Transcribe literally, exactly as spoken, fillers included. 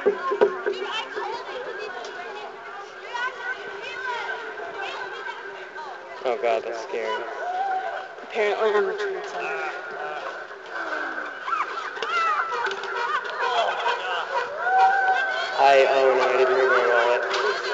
Oh god, that's scary. Apparently, I'm a trendsetter. I, oh no, I didn't move my wallet.